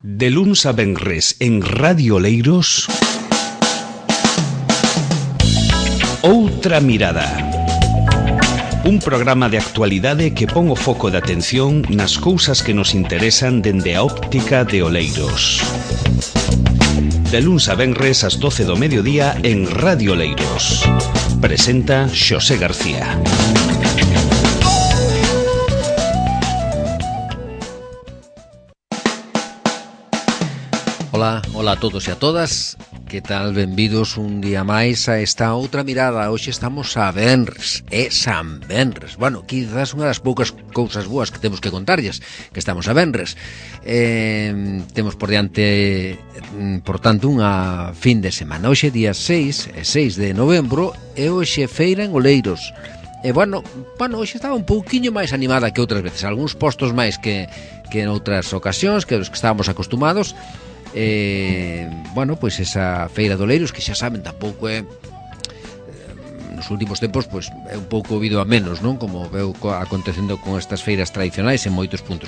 De luns a venres en Radio Oleiros, Outra Mirada. Un programa de actualidade que pon o foco de atención nas cousas que nos interesan dende a óptica de Oleiros. De luns a venres ás 12 do mediodía en Radio Oleiros. Presenta Xosé García. Ola a todos e a todas. Que tal? Benvidos un día máis a esta outra mirada. Hoxe estamos a venres, é San Venres. Bueno, quizás unha das poucas cousas boas que temos que contarlles, que estamos a venres. Temos por diante, por tanto, unha fin de semana. Hoxe día 6 de novembro e hoxe feira en Oleiros. E bueno, hoxe estaba un pouquiño máis animada que outras veces. Algúns postos máis que en outras ocasións, que os que estábamos acostumados. Pois esa feira de Oleiros, que xa saben, tampouco é nos últimos tempos, pois é un pouco ouvido a menos, non? Como veu acontecendo con estas feiras tradicionais en moitos puntos.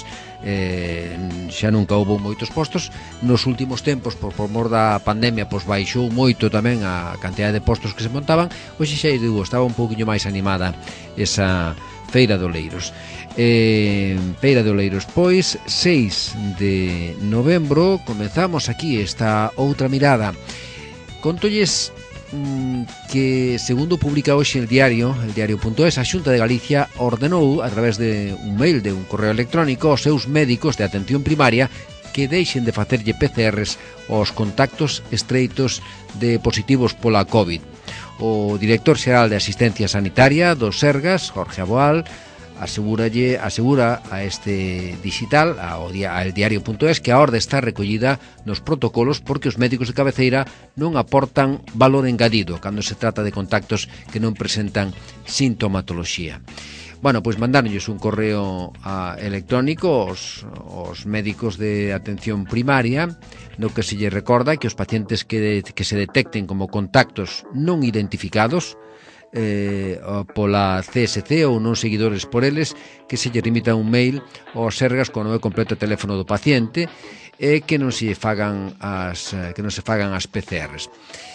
Xa nunca houve moitos postos. Nos últimos tempos, por mor da pandemia, pois baixou moito tamén a cantidade de postos que se montaban. Hoxe xa digo, estaba un pouquiño máis animada esa feira de Oleiros. Feira de Oleiros, pois 6 de novembro comezamos aquí esta outra mirada. Contolles que, segundo publica hoxe el diario.es, a Xunta de Galicia ordenou, a través de un mail, de un correo electrónico, aos seus médicos de atención primaria que deixen de facerlle PCRs aos contactos estreitos de positivos pola COVID. O director xeral de Asistencia Sanitaria do Sergas, Jorge Aboal, asegura a este digital, ao diario.es, que a orde está recollida nos protocolos porque os médicos de cabeceira non aportan valor engadido cando se trata de contactos que non presentan sintomatoloxía. Pois mandáronlles un correo electrónico aos médicos de atención primaria, no que se lle recorda que os pacientes que se detecten como contactos non identificados pola CSC ou non seguidores por eles, que se lle remita un mail ao Sergas con o nome completo e teléfono do paciente, e que non se fagan as PCRs.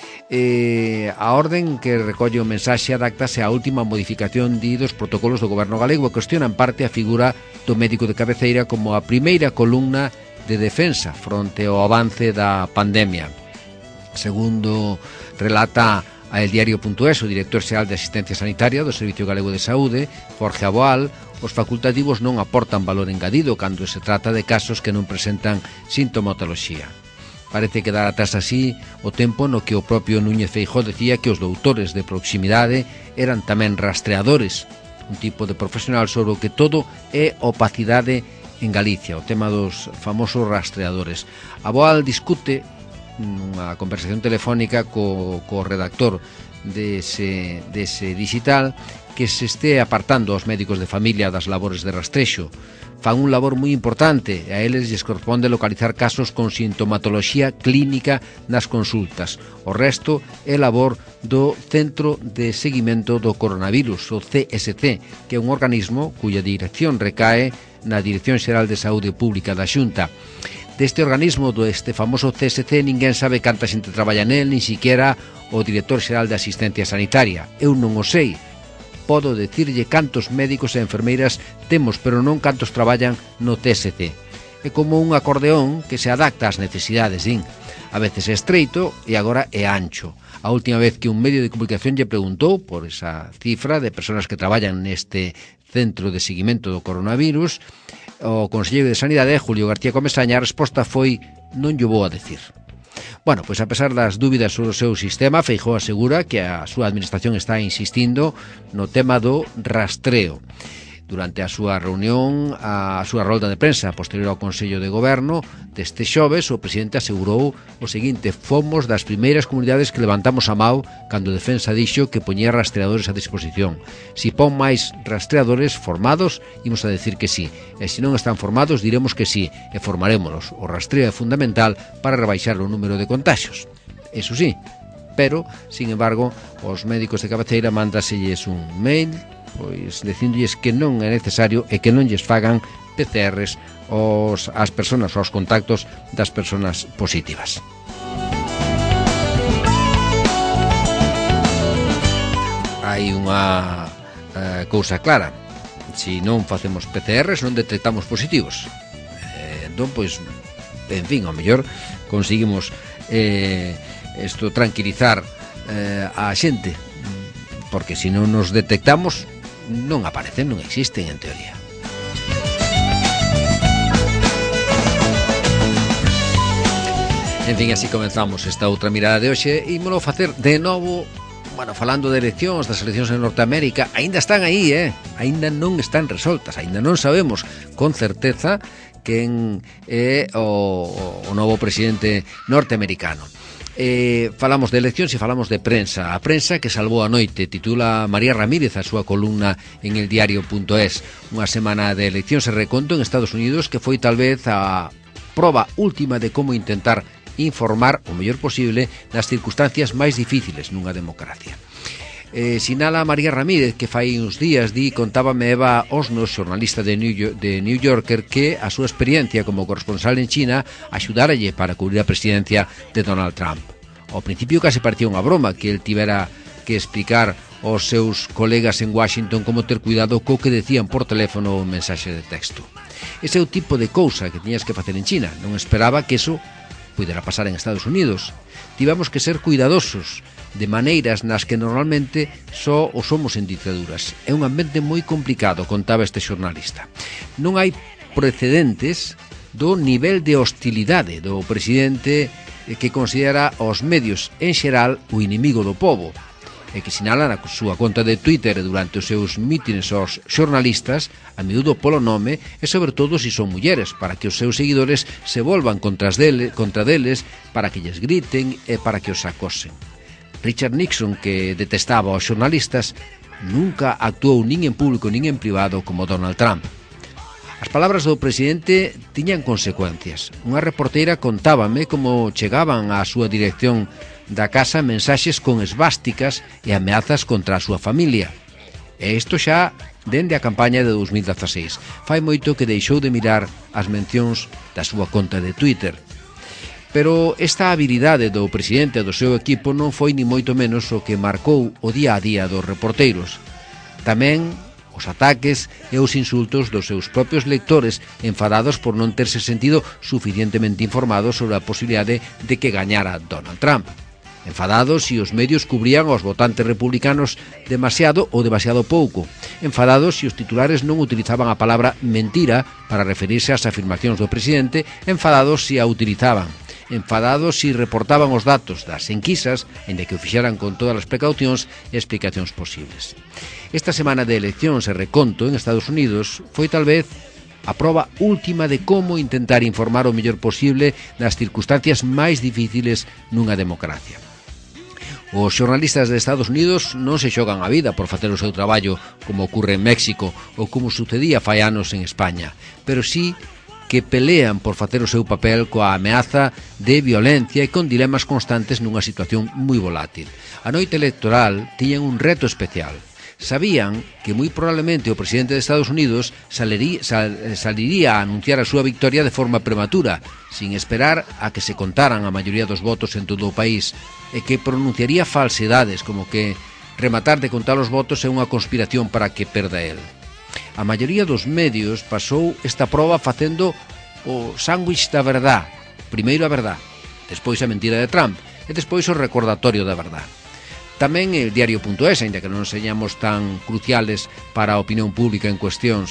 A orden que recolle o mensaxe adáctase á última modificación dos protocolos do goberno galego e cuestiona en parte a figura do médico de cabeceira como a primeira columna de defensa fronte ao avance da pandemia. Segundo relata a el diario.es, o director xeral de Asistencia Sanitaria do Servicio Galego de Saúde, Jorge Aboal, os facultativos non aportan valor engadido cando se trata de casos que non presentan sintomatoloxía. Parece quedar atrás así o tempo no que o propio Núñez Feijóo decía que os doutores de proximidade eran tamén rastreadores, un tipo de profesional sobre o que todo é opacidade en Galicia, o tema dos famosos rastreadores. Aboal discute nunha conversación telefónica co redactor dese digital que se este apartando aos médicos de familia das labores de rastrexo. Fan un labor moi importante e a eles lles corresponde localizar casos con sintomatoloxía clínica nas consultas. O resto é labor do Centro de Seguimento do Coronavirus, o CSC, que é un organismo cuya dirección recae na Dirección Xeral de Saúde Pública da Xunta. Deste organismo, deste famoso CSC, ninguén sabe canta xente traballa nel, nin siquiera o director xeral de Asistencia Sanitaria. Eu non o sei. Podo decirlle cantos médicos e enfermeiras temos, pero non cantos traballan no CSC. É como un acordeón que se adapta ás necesidades, din. A veces é estreito e agora é ancho. A última vez que un medio de comunicación lle preguntou por esa cifra de persoas que traballan neste centro de seguimento do coronavirus, o conselleiro de Sanidade, Julio García Comesaña, a resposta foi: non llo vou a decir. Pois a pesar das dúbidas sobre o seu sistema, Feijóo asegura que a súa administración está insistindo no tema do rastreo. Durante a súa reunión, a súa rolda de prensa posterior ao Consello de Goberno deste xoves, o presidente asegurou o seguinte: fomos das primeiras comunidades que levantamos a mao cando a defensa dixo que poñía rastreadores a disposición. Si pon máis rastreadores formados, imos a decir que sí, e se non están formados, diremos que sí, e formarémolos. O rastreo é fundamental para rebaixar o número de contaxios. Eso sí, pero, sin embargo, os médicos de cabeceira mándaselles un mail pois dicindolles que non é necesario e que non lles fagan PCRs as persoas, aos contactos das persoas positivas. Hai unha cousa clara: se non facemos PCRs non detectamos positivos. Entón, pois, en fin, ao mellor conseguimos tranquilizar a xente, porque se non nos detectamos non aparecen, non existen en teoría. En fin, así comenzamos esta outra mirada de hoxe e ímolo facer de novo, falando de eleccións, das eleccións en Norteamérica. Aínda están aí, aínda non están resoltas, aínda non sabemos con certeza quen é o novo presidente norteamericano. Falamos de eleccións e falamos de prensa. A prensa que salvou a noite, titula María Ramírez a súa columna en eldiario.es. Unha semana de eleccións e reconto en Estados Unidos que foi tal vez a proba última de como intentar informar o mellor posible nas circunstancias máis difíciles nunha democracia. Sinala María Ramírez que fai uns días contábame Eva Osnos, xornalista de New Yorker, que a súa experiencia como corresponsal en China axudáralle para cubrir a presidencia de Donald Trump. Ao principio case parecía unha broma que el tivera que explicar aos seus colegas en Washington como ter cuidado co que decían por teléfono ou mensaxe de texto. Ese é o tipo de cousa que tiñas que facer en China. Non esperaba que eso pudera pasar en Estados Unidos. Tivemos que ser cuidadosos de maneiras nas que normalmente só o somos en dictaduras. É un ambiente moi complicado, contaba este xornalista. Non hai precedentes do nivel de hostilidade do presidente que considera aos medios en xeral o inimigo do pobo, e que sinala na súa conta de Twitter durante os seus mítines aos xornalistas, a miúdo polo nome e sobre todo se son mulleres, para que os seus seguidores se volvan contra deles, para que lles griten e para que os acosen. Richard Nixon, que detestaba aos xornalistas, nunca actuou nin en público nin en privado como Donald Trump. As palabras do presidente tiñan consecuencias. Unha reporteira contábame como chegaban á súa dirección da casa mensaxes con esvásticas e ameazas contra a súa familia. E isto xa dende a campaña de 2016. Fai moito que deixou de mirar as mencións da súa conta de Twitter. Pero esta habilidade do presidente e do seu equipo non foi ni moito menos o que marcou o día a día dos reporteiros. Tamén os ataques e os insultos dos seus propios lectores enfadados por non terse sentido suficientemente informados sobre a posibilidade de que gañara Donald Trump. Enfadados se os medios cubrían aos votantes republicanos demasiado ou demasiado pouco. Enfadados se os titulares non utilizaban a palabra mentira para referirse ás afirmacións do presidente. Enfadados se a utilizaban. Enfadados se reportaban os datos das enquisas, en que o fixeran con todas as precaucións e explicacións posibles. Esta semana de eleccións e reconto en Estados Unidos foi tal vez a proba última de como intentar informar o mellor posible nas circunstancias máis difíciles nunha democracia. Os xornalistas de Estados Unidos non se xogan a vida por facer o seu traballo como ocorre en México ou como sucedía fai anos en España, pero sí que pelean por facer o seu papel coa ameaza de violencia e con dilemas constantes nunha situación moi volátil. A noite electoral tiñan un reto especial. Sabían que moi probablemente o presidente de Estados Unidos saliría a anunciar a súa victoria de forma prematura, sin esperar a que se contaran a maioría dos votos en todo o país, e que pronunciaría falsedades como que rematar de contar os votos é unha conspiración para que perda el. A maioría dos medios pasou esta proba facendo o sándwich da verdad. Primeiro a verdad, despois a mentira de Trump e despois o recordatorio da verdad. Tamén el diario.es, ainda que non señamos tan cruciales para a opinión pública en cuestión,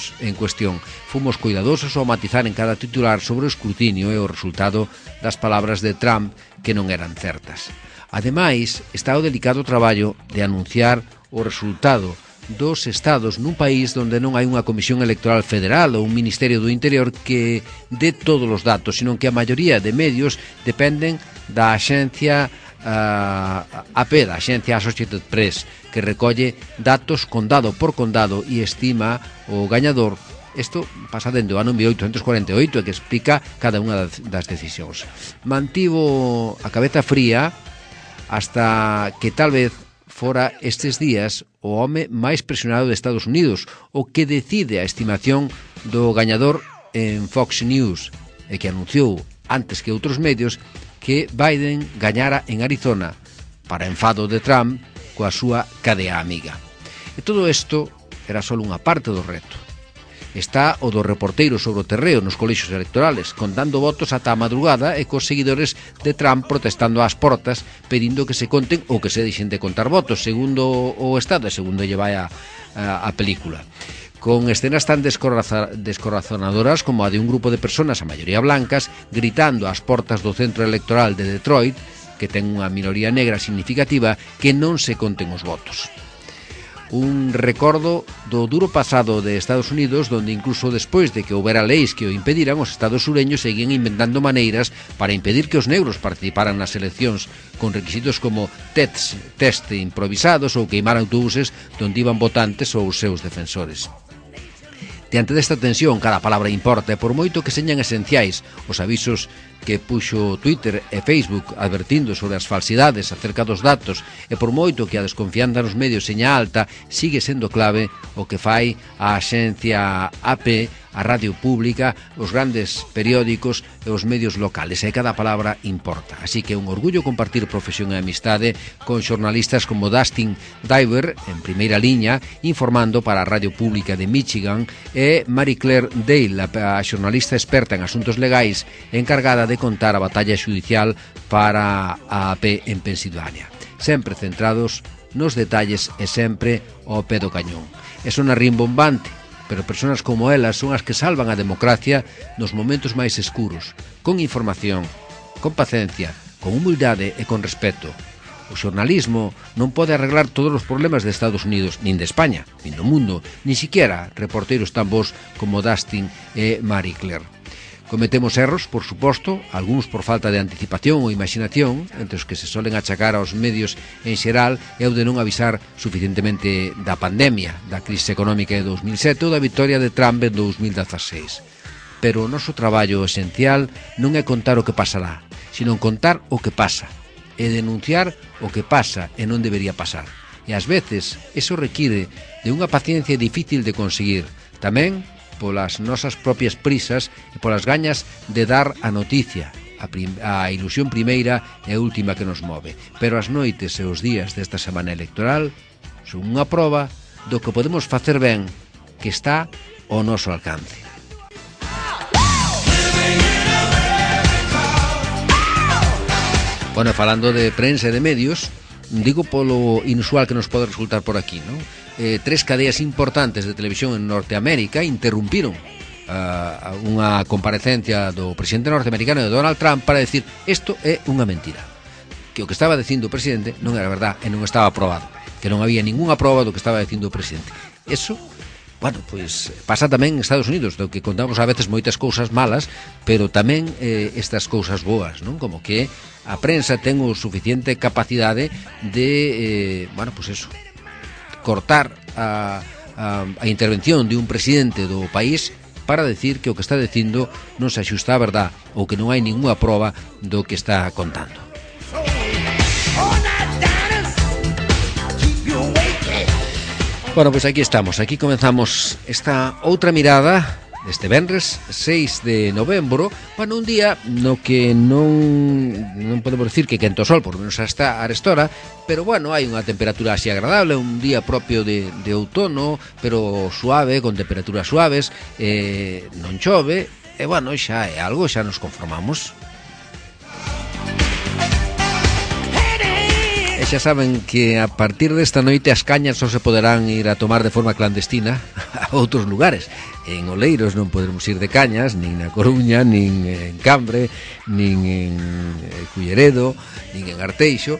fomos cuidadosos ao matizar en cada titular sobre o escrutinio e o resultado das palabras de Trump que non eran certas. Ademais, está o delicado traballo de anunciar o resultado dos estados nun país onde non hai unha comisión electoral federal ou un ministerio do interior que dé todos os datos, senón que a maioría de medios dependen da axencia AP, da axencia Associated Press, que recolle datos condado por condado e estima o gañador. Isto pasa dende o ano 1848 e que explica cada unha das decisións. Mantivo a cabeza fría hasta que tal vez fora estes días o home máis presionado de Estados Unidos, o que decide a estimación do gañador en Fox News e que anunciou antes que outros medios que Biden gañara en Arizona para enfado de Trump coa súa cadea amiga. E todo isto era só unha parte do reto. Está o dos reporteiros sobre o terreo nos colexios electorales, contando votos ata a madrugada e cos seguidores de Trump protestando ás portas, pedindo que se conten ou que se deixen de contar votos, segundo o Estado e segundo lle vai a película. Con escenas tan descorazonadoras como a de un grupo de personas, a maioría blancas, gritando ás portas do centro electoral de Detroit, que ten unha minoría negra significativa, que non se conten os votos. Un recordo do duro pasado de Estados Unidos, donde incluso despois de que houbera leis que o impediran, os estados sureños seguían inventando maneiras para impedir que os negros participaran nas eleccións, con requisitos como test improvisados ou queimar autobuses donde iban votantes ou os seus defensores. Diante desta tensión, cada palabra importa e por moito que señan esenciais os avisos que puxo Twitter e Facebook advertindo sobre as falsidades acerca dos datos e por moito que a desconfianza nos medios seña alta, sigue sendo clave o que fai a axencia AP, a radio pública, os grandes periódicos e os medios locales, e cada palabra importa. Así que é un orgullo compartir profesión e amistade con xornalistas como Dustin Diver, en primeira liña, informando para a radio pública de Michigan, e Marie Claire Dale, a xornalista experta en asuntos legais, encargada de contar a batalla xudicial para a AP en Pensilvania. Sempre centrados nos detalles e sempre ao pé do cañón. É sona rimbombante, pero persoas como elas son as que salvan a democracia nos momentos máis escuros, con información, con paciencia, con humildade e con respeto. O xornalismo non pode arreglar todos os problemas de Estados Unidos, nin de España, nin do mundo, nin siquiera reporteiros tan bons como Dustin e Marie Claire. Cometemos erros, por suposto, algúns por falta de anticipación ou imaginación, entre os que se solen achacar aos medios en xeral e o de non avisar suficientemente da pandemia, da crise económica de 2007 ou da victoria de Trump en 2016. Pero o noso traballo esencial non é contar o que pasará, sino contar o que pasa, e denunciar o que pasa e non debería pasar. E ás veces, iso require de unha paciencia difícil de conseguir, tamén polas nosas propias prisas e polas gañas de dar a noticia, a ilusión primeira e última que nos move. Pero as noites e os días desta semana electoral son unha proba do que podemos facer ben, que está ao noso alcance. Bueno, falando de prensa e de medios, digo polo inusual que nos pode resultar por aquí, non? Tres cadeas importantes de televisión en Norteamérica interrumpiron unha comparecencia do presidente norteamericano de Donald Trump para decir isto é unha mentira, que o que estaba dicindo o presidente non era verdad e non estaba aprobado, que non había ningunha proba do que estaba dicindo o presidente. Eso, bueno, pois pasa tamén en Estados Unidos, do que contamos a veces moitas cousas malas, pero tamén estas cousas boas, non? Como que a prensa ten o suficiente capacidade de, bueno, pois eso, cortar a intervención de un presidente do país para decir que o que está dicindo non se axusta á verdad ou que non hai ninguna proba do que está contando. Bueno, pois aquí estamos, aquí comenzamos esta outra mirada deste venres 6 de novembro, bueno, un día no que non podemos decir que quento sol, por menos hasta arestora, pero bueno, hai unha temperatura así agradable, un día propio de outono, pero suave, con temperaturas suaves, non chove, e bueno, xa é algo, xa nos conformamos. E xa saben que a partir desta noite as cañas só se poderán ir a tomar de forma clandestina a outros lugares. En Oleiros non poderemos ir de cañas, nin na Coruña, nin en Cambre, nin en Culleredo, nin en Arteixo.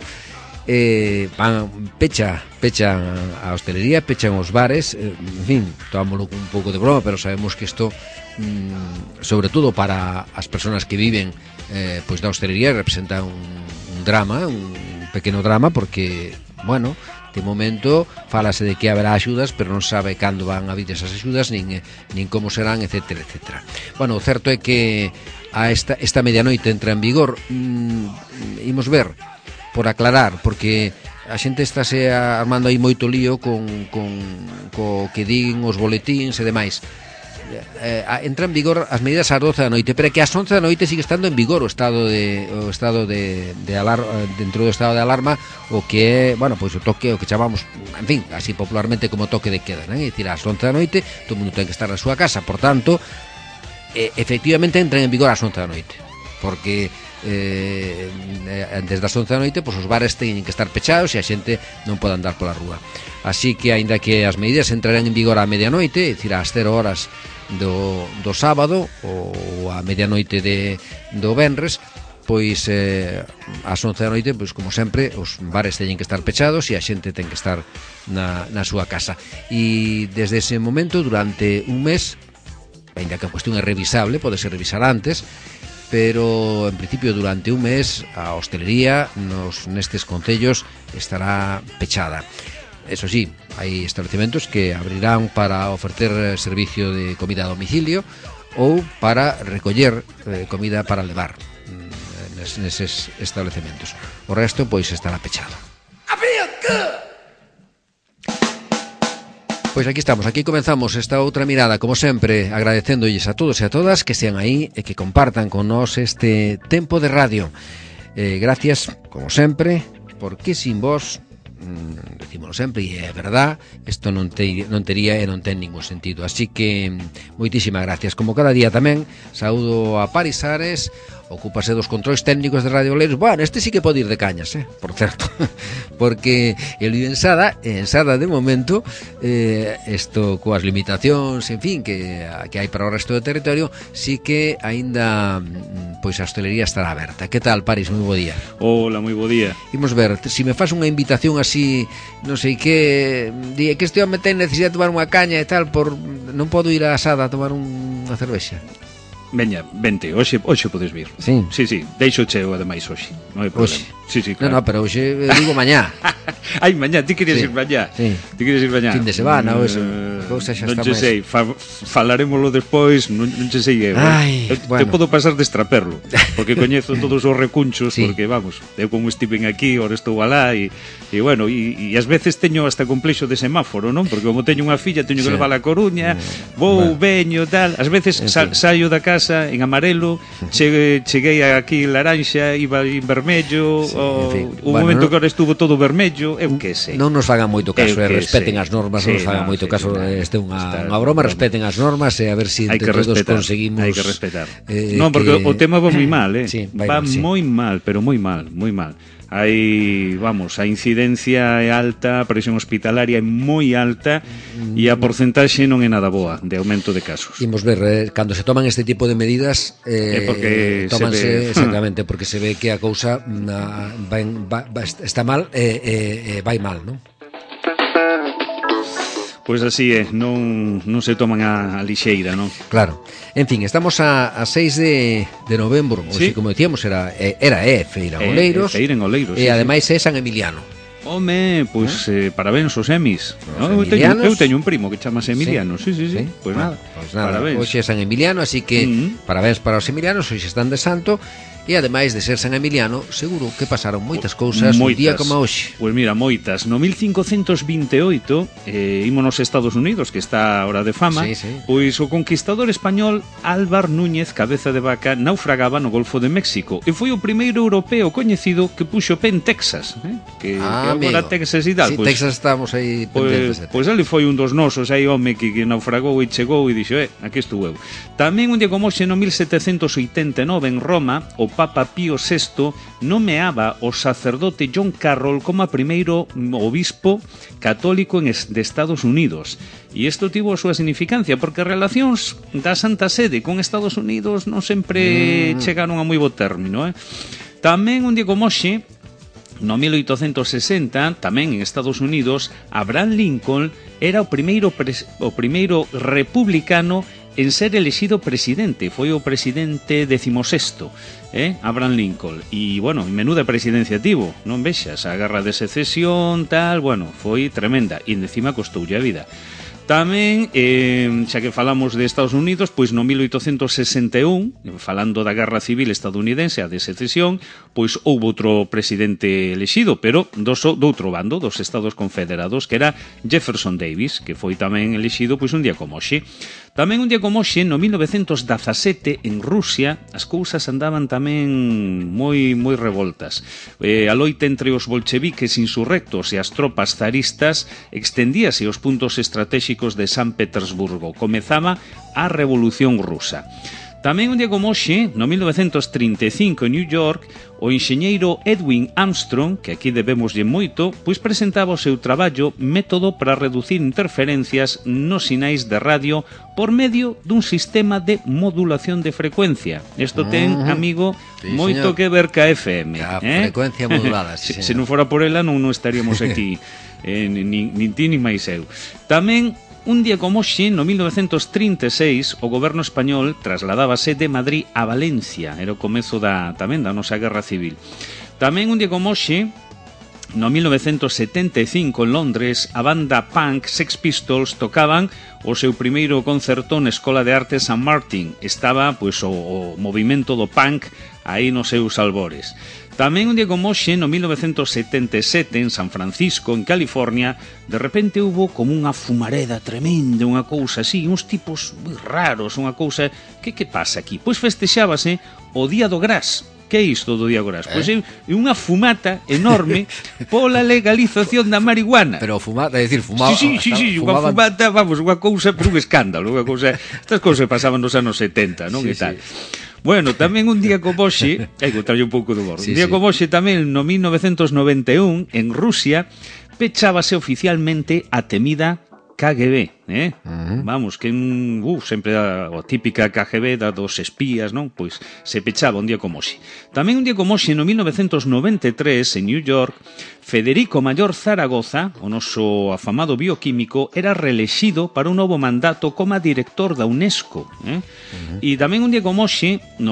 Pechan a hostelería, pechan os bares, en fin, tomámoslo un pouco de broma, pero sabemos que isto, sobre todo para as persoas que viven pois da hostelería, representa un drama, un pequeno drama, porque, bueno, de momento falase de que haberá axudas, pero non sabe cando van a vir esas axudas, nin como serán, etcétera, etcétera. Bueno, o certo é que esta medianoite entra en vigor, imos ver, por aclarar, porque a xente estáse armando aí moito lío co que din os boletíns e demais. entra en vigor as medidas ás 12 da noite, pero é que ás 11 da noite sigue estando en vigor o estado de alarma, dentro do estado de alarma, o que é, bueno, pois o toque, o que chamamos, en fin, así popularmente como toque de queda, non? É dicir, ás 11 da noite todo o mundo ten que estar na súa casa, por tanto, efectivamente entran en vigor ás 11 da noite, porque antes das 11 da noite pois os bares teñen que estar pechados e a xente non pode andar pola rúa. Así que, aínda que as medidas entrarán en vigor á medianoite, é dicir, ás 0 horas do sábado ou á medianoite do venres, pois ás 11 da noite, pois como sempre, os bares teñen que estar pechados e a xente ten que estar na súa casa. E desde ese momento, durante un mes, aínda que a cuestión é revisable, podese revisar antes, pero en principio durante un mes a hostelería nestes concellos estará pechada. Eso sí, hai estabelecementos que abrirán para ofrecer servicio de comida a domicilio ou para recoller comida para levar neses estabelecementos. O resto, pois, estará pechado. Pois aquí estamos, aquí comenzamos esta outra mirada, como sempre, agradecéndolles a todos e a todas que sean aí e que compartan con nós este tempo de radio. Gracias, como sempre, porque sin vos, decímoslo sempre, e é verdad, isto non tería e non ten ningún sentido. Así que, moitísimas gracias. Como cada día tamén, saúdo a Paris Ares, ocúpase dos controis técnicos de Radio Oleiros. Bueno, este sí que pode ir de cañas, por certo, porque el vive en Sada de momento, isto coas limitacións, en fin, que hai para o resto do territorio, sí que aínda pois a hostelería estará aberta. Que tal, Paris? Moi bo día. Hola, moi bo día. Imos ver, se me faz unha invitación así, non sei que, di que este home ten necesidade de tomar unha caña e tal, non podo ir a Sada a tomar unha cervexa. Veña, vente, hoxe podes vir. Sí. Sí, deixo cheo ademais hoxe. Non hai problema. Hoxe. Sí, claro. No, pero hoxe digo mañá. Ai, mañá, ti queres ir mañá? Sí. Ti queres ir mañá? Fin de semana ou eso. Cousa xa está non sei, falaremoslo despois, non che sei eu. Te podo pasar de extraperlo, porque coñezo todos os recunchos, sí. Porque, vamos, eu como estiven aquí, ora estou alá, e bueno, e ás veces teño hasta complexo de semáforo, non? Porque como teño unha filla, teño que levar a Coruña, veño, tal, ás veces saio da casa en amarelo, cheguei aquí laranxa, iba en vermello, un momento que ahora estuvo todo vermello, eu que sei. Non nos fagan moito caso, respeten as normas, non nos fagan moito caso, este é unha broma, respeten as normas e a ver se entre todos conseguimos. Hai que respetar. Non, porque o tema va moi mal, va moi mal, pero moi mal. Hai, vamos, a incidencia é alta, a presión hospitalaria é moi alta e a porcentaxe non é nada boa de aumento de casos. Imos ver, cando se toman este tipo de medidas, porque tómanse, exactamente, porque se ve que a cousa está mal e vai mal, non? Pois así é, non se toman a lixeira, non? Claro. En fin, estamos a 6 de novembro, sí. Como decíamos, era Feira en Oleiros. Feira en Oleiros, e ademais é San Emiliano. Home, pois parabéns aos Emis. Eu teño un primo que chamase Emiliano. Sí. Pois nada, parabéns. Hoxe é San Emiliano, así que parabéns para os emilianos, hoxe están de santo. E ademais de ser San Emiliano, seguro que pasaron moitas cousas un día como hoxe. Pois mira, moitas. No 1528, ímonos aos Estados Unidos, que está a hora de fama, pois o conquistador español Álvar Núñez Cabeza de Vaca naufragaba no Golfo de México e foi o primeiro europeo coñecido que puxo pé en Texas, que agora Texas e tal. Sí, Texas estamos aí pendentes. Pois ali foi un dos nosos, aí home que naufragou e chegou e dixo, aquí estou eu. Tamén un día como hoxe, no 1789, en Roma, o Papa Pío VI nomeaba o sacerdote John Carroll como a primeiro obispo católico de Estados Unidos. E isto tivo a súa significancia, porque as relacións da Santa Sede con Estados Unidos non sempre chegaron a moi bo término. Tamén un día como hoxe, no 1860, tamén en Estados Unidos, Abraham Lincoln era o primeiro republicano en ser elexido presidente. Foi o presidente 16º, Abraham Lincoln. E, bueno, menuda presidencia tivo, non vexas, a guerra de secesión, tal, bueno, foi tremenda, e encima costoulle a vida. Tamén, xa que falamos de Estados Unidos, pois no 1861, falando da Guerra Civil estadounidense, a de secesión, pois houve outro presidente elexido, pero do outro bando, dos Estados Confederados, que era Jefferson Davis, que foi tamén elexido pois un día como hoxe. Tamén un día como hoxe, no 1917, en Rusia, as cousas andaban tamén moi revoltas. A loita entre os bolcheviques insurrectos e as tropas zaristas extendíase aos puntos estratégicos de San Petersburgo. Comezaba a Revolución Rusa. Tamén un día como hoxe, no 1935, en New York, o enxeñeiro Edwin Armstrong, que aquí debemoslle moito, pois presentaba o seu traballo Método para reducir interferencias nos sinais de radio por medio dun sistema de modulación de frecuencia. Isto ten, amigo, sí, moito señor, que ver ca FM. Frecuencia modulada, sí, se non fora por ela, non estaríamos aquí, nin ti ni máis eu. Tamén, un día como hoxe, no 1936, o goberno español trasladábase de Madrid a Valencia. Era o comezo tamén da nosa guerra civil. Tamén un día como hoxe, no 1975, en Londres, a banda punk Sex Pistols tocaban o seu primeiro concerto na Escola de Arte San Martín. Estaba, pois, o movimento do punk aí nos seus albores. Tamén un día como hoxe, no 1977, en San Francisco, en California, de repente hubo como unha fumareda tremenda, unha cousa así, uns tipos moi raros, unha cousa... Que pasa aquí? Pois festexábase o Día do Gras. Que é isto do Día do Gras? Pois é unha fumata enorme pola legalización da marihuana. Pero fumata, é dicir, fumaba... Sí, unha fumata, vamos, unha cousa por un escándalo, unha cousa... Estas cousas pasaban nos anos 70, non? Sí, E tal. sí. Bueno, tamén un día como hoxe, hai que tralle un pouco de humor. Un día como hoxe tamén, no 1991, en Rusia, pechábase oficialmente a temida KGB, Vamos, que sempre a típica KGB dos espías, non? Pois se pechaba un día como hoxe. Tamén un día como hoxe, no 1993, en New York, Federico Mayor Zaragoza, o noso afamado bioquímico, era reelexido para un novo mandato como director da UNESCO. E tamén un día como hoxe, no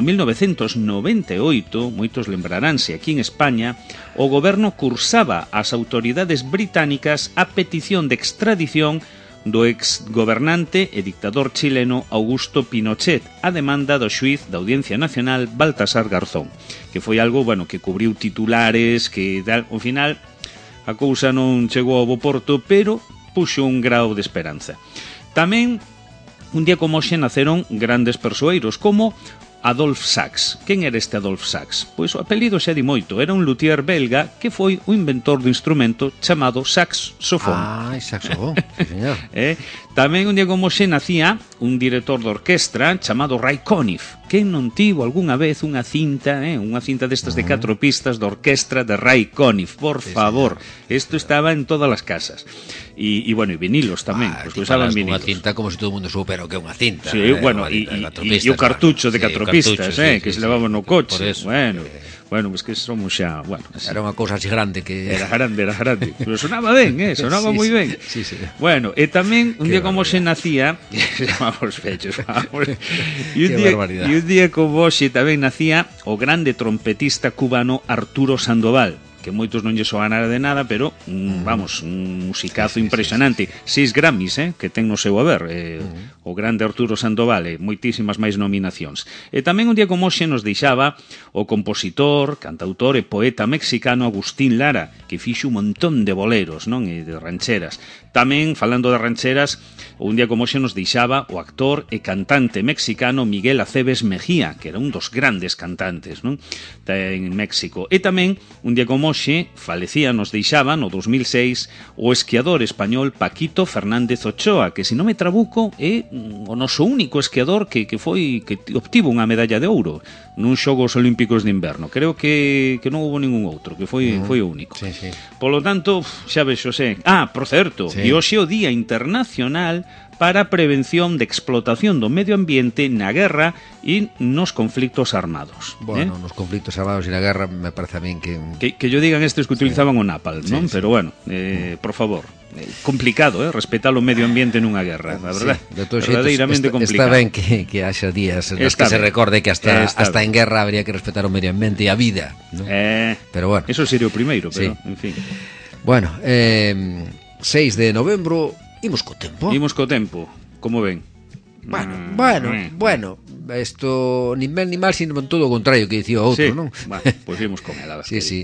1998, moitos lembraránse aquí en España, o goberno cursaba ás autoridades británicas a petición de extradición do ex-gobernante e dictador chileno Augusto Pinochet a demanda do xuiz da Audiencia Nacional Baltasar Garzón, que foi algo, bueno, que cubriu titulares, que ao final a cousa non chegou ao bo porto, pero puxo un grao de esperanza. Tamén un día como hoxe naceron grandes persoeiros como Adolf Sax. Quen era este Adolf Sax? Pois o apelido xa di moito. Era un luthier belga que foi o inventor do instrumento chamado saxofón. Saxofón, sí, señor. Tamén un día como hoxe nacía un director de orquestra chamado Ray Conniff. Quen non tivo algunha vez unha cinta destas de 4 pistas de orquestra de Ray Conniff? Por favor, isto estaba en todas as casas. E bueno, e vinilos tamén, pois usaban vinilos. Unha cinta como se todo o mundo supera o que é unha cinta. Sí, bueno, e o cartucho de 4 pistas, que se levaban no coche. Bueno, pues que somos xa, bueno, así. Era unha cousa así grande que... Era grande, pero sonaba ben, sonaba moi ben. Sí. Bueno, e tamén un día como xe nacía, chamamos fechos, vamos. E un día como xe tamén nacía o grande trompetista cubano Arturo Sandoval, que moitos non lle soan nada de nada, pero, vamos, un musicazo impresionante. 6 Grammys, que ten no seu haber, o grande Arturo Sandoval, moitísimas máis nominacións. E tamén un día como hoxe nos deixaba o compositor, cantautor e poeta mexicano Agustín Lara, que fixo un montón de boleros, non? E de rancheras. Tamén, falando de rancheras, un día como hoxe nos deixaba o actor e cantante mexicano Miguel Aceves Mejía, que era un dos grandes cantantes, non? En México. E tamén, un día como hoxe, falecía, nos deixaba, no 2006, o esquiador español Paquito Fernández Ochoa, que, se non me trabuco, é o noso único esquiador que obtivo unha medalla de ouro nun Xogos Olímpicos de Inverno. Creo que non houve ningún outro, que foi o único. Sí. Polo tanto, xa vexo, por certo, e hoxe o Día Internacional para a prevención de explotación do medio ambiente na guerra e nos conflictos armados. Bueno, nos conflictos armados e na guerra me parece a min que yo digan estes que utilizaban o napalm, non? Sí. Pero bueno, por favor, complicado, respetar o medio ambiente nunha guerra, a verdade, verdadeiramente complicado. Está ben que haxa días nos que se recorde que hasta en guerra habría que respetar o medio ambiente e a vida, ¿no? Pero bueno, eso sería o primeiro, pero, en fin. Bueno, 6 de novembro, imos co tempo, como ven? Bueno, isto nin ben ni mal, sino todo o contrario que dicía o outro, non? Bueno, pois imos con ela. Sí.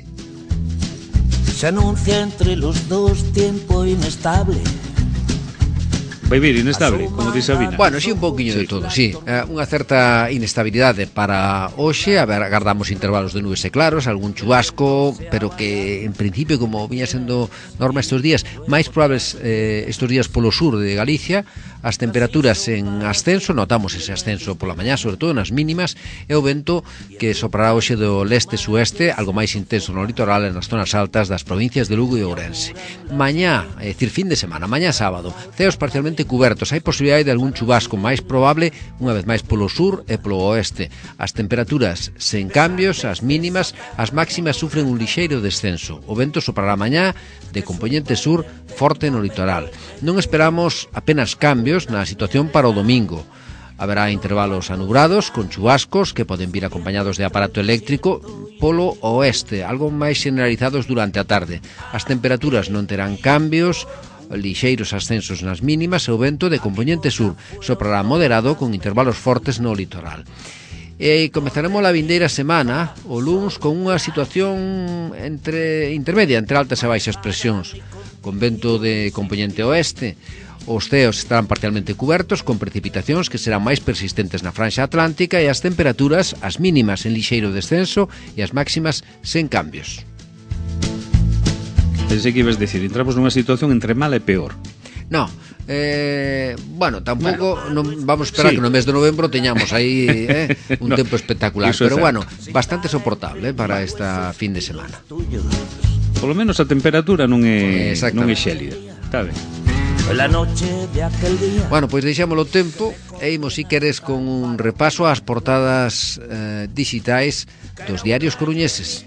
Se anuncia entre los dos tiempo inestable. Vai vir inestable, como di Sabina. Bueno, sí, un pouquiño de todo, sí. Unha certa inestabilidade para hoxe, a ver, agardamos intervalos de nubes e claros, algún chubasco, pero que en principio, como viña sendo norma estes días, máis probables estes días polo sur de Galicia, as temperaturas en ascenso, notamos ese ascenso pola mañá, sobre todo nas mínimas, e o vento que soprará hoxe do leste-sueste, algo máis intenso no litoral e nas zonas altas das provincias de Lugo e Ourense. Mañá, é dicir, fin de semana, mañá sábado, ceos parcialmente cubertos, hai posibilidade de algún chubasco máis probable, unha vez máis polo sur e polo oeste. As temperaturas sen cambios, as mínimas, as máximas sufren un lixeiro descenso. O vento soprará mañá de compoñente sur forte no litoral. Non esperamos apenas cambios na situación para o domingo. Haberá intervalos anubrados con chubascos que poden vir acompañados de aparato eléctrico polo oeste, algo máis generalizados durante a tarde. As temperaturas non terán cambios, lixeiros ascensos nas mínimas e o vento de compoñente sur soprará moderado con intervalos fortes no litoral. E comezaremos a vindeira semana, o luns, con unha situación intermedia entre altas e baixas presións, con vento de compoñente oeste. Os ceos estarán parcialmente cubertos con precipitacións que serán máis persistentes na franxa atlántica e as temperaturas, as mínimas en lixeiro descenso e as máximas sen cambios. Pensei que ibas decir, entramos nunha situación entre mala e peor. No, bueno, tampouco non vamos a esperar que no mes de novembro teñamos aí un tempo espectacular, pero bueno, bastante soportable para esta fin de semana. Polo menos a temperatura non é xélida. Está ben. Bueno, pois deixámoslo o tempo e imos, si queres, con un repaso ás portadas digitais dos diarios coruñeses.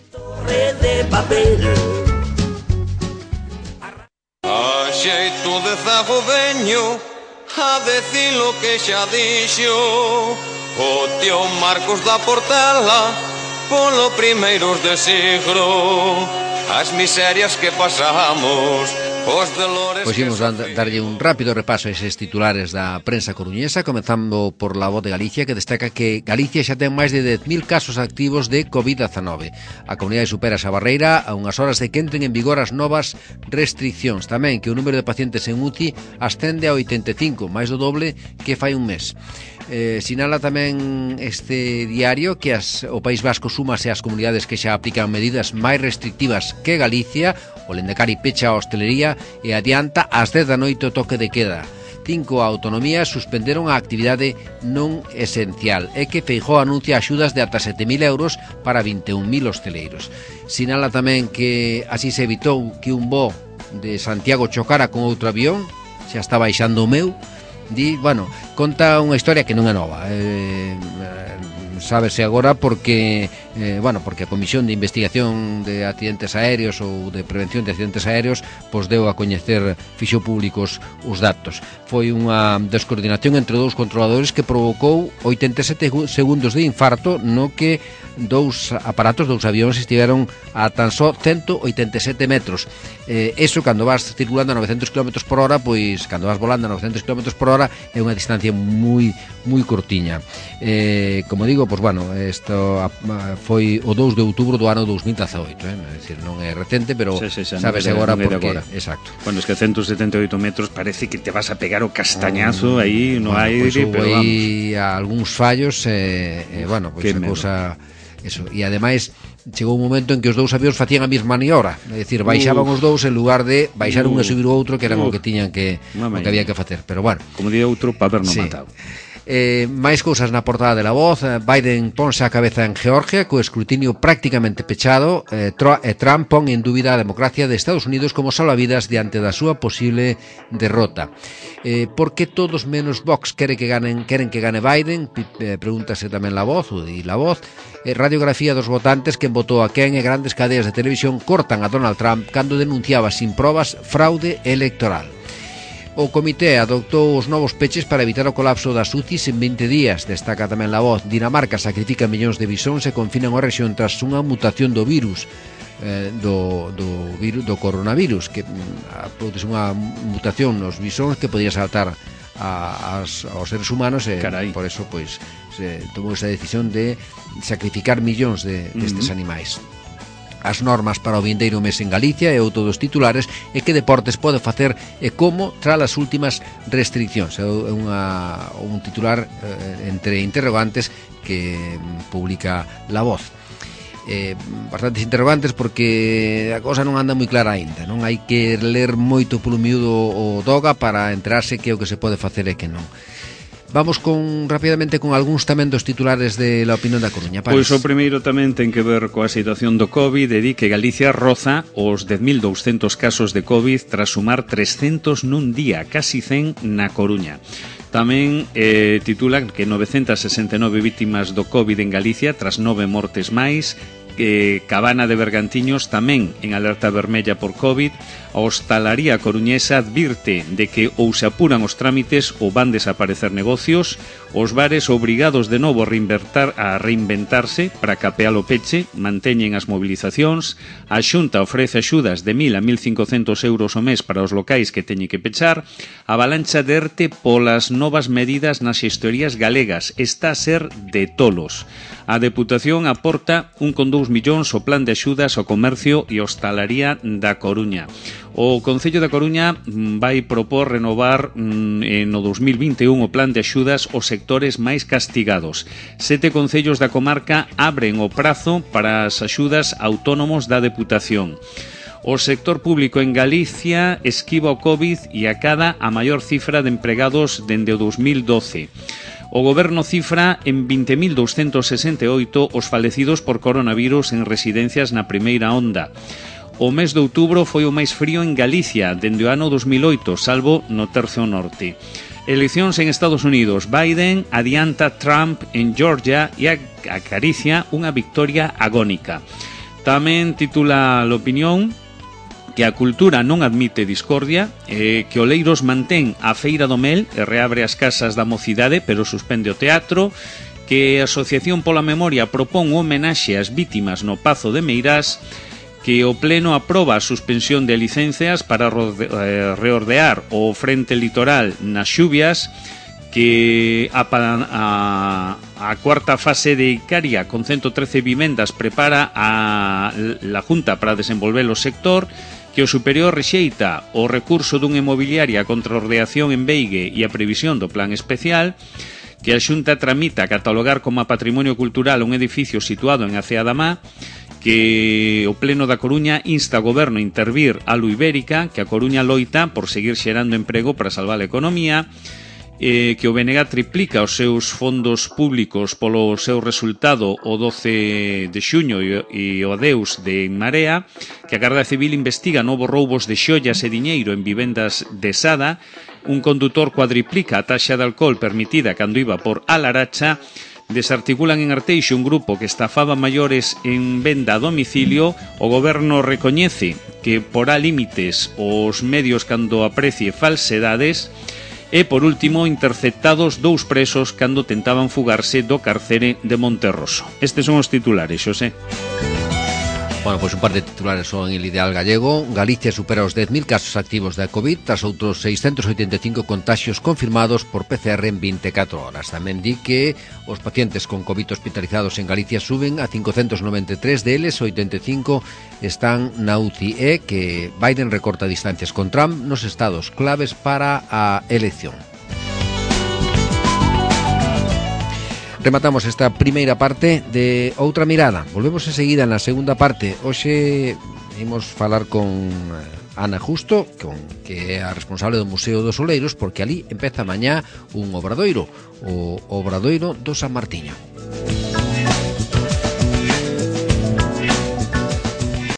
A xeito de zago veño a decir lo que xa dixo o tío Marcos da Portela polo primeiros de siglo, as miserias que pasamos. Pois imos darlle un rápido repaso a eses titulares da prensa coruñesa, comenzando por La Voz de Galicia, que destaca que Galicia xa ten máis de 10.000 casos activos de COVID-19. A comunidade supera esa barreira a unhas horas de que entren en vigor as novas restriccións. Tamén que o número de pacientes en UCI ascende a 85, máis do doble que fai un mes. Sinala tamén este diario que o País Vasco súmase ás comunidades que xa aplican medidas máis restrictivas que Galicia. O Lendakari pecha a hostelería e adianta ás 10 da noite o toque de queda. 5 autonomías suspenderon a actividade non esencial e que Feijóo anuncia axudas de ata 7.000 euros para 21.000 hosteleiros. Sinala tamén que así se evitou que un voo de Santiago chocara con outro avión, xa está baixando o meu. Conta unha historia que non é nova. Sábese agora porque a Comisión de Investigación de Accidentes Aéreos ou de Prevención de Accidentes Aéreos deu a coñecer, fixo públicos os datos. Foi unha descoordinación entre dous controladores que provocou 87 segundos de infarto no que dous avións estiveron a tan só 187 metros. Eso, cando vas circulando a 900 km por hora, pois, cando vas volando a 900 km por hora, é unha distancia moi cortiña. Como digo, isto foi o 2 de outubro do ano 2018, é dicir, non é recente, pero sabes agora porque... Exacto. Bueno, es que 178 metros parece que te vas a pegar o castañazo aí no aire, pero vamos. Hai algúns fallos, pois a cousa... Eso, e ademais chegou un momento en que os dous avións facían a mesma maniobra, é dicir, baixaban os dous en lugar de baixar un e subir o outro, que eran o que tiñan que había que facer, pero bueno. Como di outro, para ver non matado. Máis cousas na portada de La Voz. Biden ponse a cabeza en Georgia co escrutinio prácticamente pechado. Trump pon en dúbida a democracia de Estados Unidos como salvavidas diante da súa posible derrota. Por que todos menos Vox queren que gane Biden? Pregúntase tamén La Voz, e La Voz. Radiografía dos votantes que votou a quen e grandes cadeas de televisión cortan a Donald Trump cando denunciaba sin probas fraude electoral. O comité adoptou os novos peches para evitar o colapso das UCIs en 20 días. Destaca tamén La Voz. Dinamarca sacrifica millóns de bisóns e confinan a rexión tras unha mutación do virus do coronavirus, que produce unha mutación nos bisóns que podría saltar aos seres humanos e por eso pois se tomou esa decisión de sacrificar millóns destes animais. as normas para o vindeiro mes en Galicia e outro dos titulares e que deportes pode facer e como tras as últimas restriccións. É un titular entre interrogantes que publica La Voz. Bastantes interrogantes porque a cosa non anda moi clara aínda, non hai que ler moito polo miúdo o Doga para enterarse que é o que se pode facer e que non. Vamos rapidamente con algúns tamén dos titulares de La Opinión da Coruña. Pois o primeiro tamén ten que ver coa situación do COVID e di que Galicia roza os 10.200 casos de COVID tras sumar 300 nun día, casi 100 na Coruña. Tamén titula que 969 vítimas do COVID en Galicia tras 9 mortes máis. Cabana de Bergantiños tamén en alerta vermella por COVID. A hostalaría coruñesa advirte de que ou se apuran os trámites ou van desaparecer negocios. Os bares obrigados de novo a reinventarse para capear o peche, manteñen as movilizacións. A Xunta ofrece axudas de 1.000 a 1.500 euros ao mes para os locais que teñen que pechar. A avalancha de ERTE polas novas medidas nas xestorías galegas está a ser de tolos. A Deputación aporta 1,2 millóns ao plan de axudas ao comercio e hostalaría da Coruña. O Concello da Coruña vai propor renovar no 2021 o plan de axudas aos sectores máis castigados. 7 concellos da comarca abren o prazo para as axudas a autónomos da Deputación. O sector público en Galicia esquiva o COVID e acada a maior cifra de empregados dende o 2012. O Goberno cifra en 20.268 os falecidos por coronavirus en residencias na primeira onda. O mes de outubro foi o máis frío en Galicia dende o ano 2008, salvo no tercio norte. Eleccións en Estados Unidos. Biden adianta Trump en Georgia e acaricia unha victoria agónica. Tamén titula La Opinión que a cultura non admite discordia, que Oleiros mantén a Feira do Mel e reabre as casas da mocidade, pero suspende o teatro, que a Asociación pola Memoria propón un homenaxe ás vítimas no Pazo de Meirás, que o Pleno aproba a suspensión de licencias para reordear o frente litoral nas xuvias, que a cuarta fase de Icaria con 113 vivendas prepara la Junta para desenvolver o sector, que o Superior rexeita o recurso dunha inmobiliaria contra a ordeación en Beigue e a previsión do plan especial, que a Xunta tramita catalogar como patrimonio cultural un edificio situado en Acea da Má, que o Pleno da Coruña insta ao Goberno a intervir a Ibérica, que a Coruña loita por seguir xerando emprego para salvar a economía, que o BNG triplica os seus fondos públicos polo seu resultado o 12 de xuño e o adeus de En Marea, que a Garda Civil investiga novos roubos de xoias e diñeiro en vivendas de Sada, un condutor cuadriplica a taxa de alcohol permitida cando iba por Alaracha, desarticulan en Arteixo un grupo que estafaba maiores en venda a domicilio, o Goberno recoñece que porá límites aos medios cando aprecie falsedades, e, por último, interceptados 2 presos cando tentaban fugarse do cárcere de Monterroso. Estes son os titulares, Xosé. Bueno, pois un par de titulares son en El Ideal gallego. Galicia supera os 10.000 casos activos da COVID tras outros 685 contagios confirmados por PCR en 24 horas. Tamén di que os pacientes con COVID hospitalizados en Galicia suben a 593, deles 85 están na UCI e que Biden recorta distancias con Trump nos estados claves para a elección. Rematamos esta primeira parte de Outra Mirada. Volvemos enseguida na segunda parte. Hoxe imos falar con Ana Justo, que é a responsable do Museo dos Oleiros, porque ali empeza mañá un obradoiro, o Obradoiro do San Martiño.